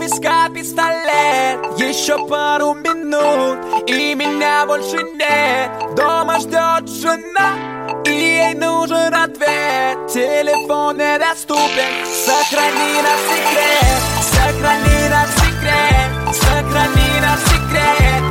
виска пистолет. Еще пару минут, и меня больше нет. Дома ждет жена, и ей нужен ответ. Телефон недоступен, сохрани наш секрет. Сохрани наш секрет, сохрани наш секрет.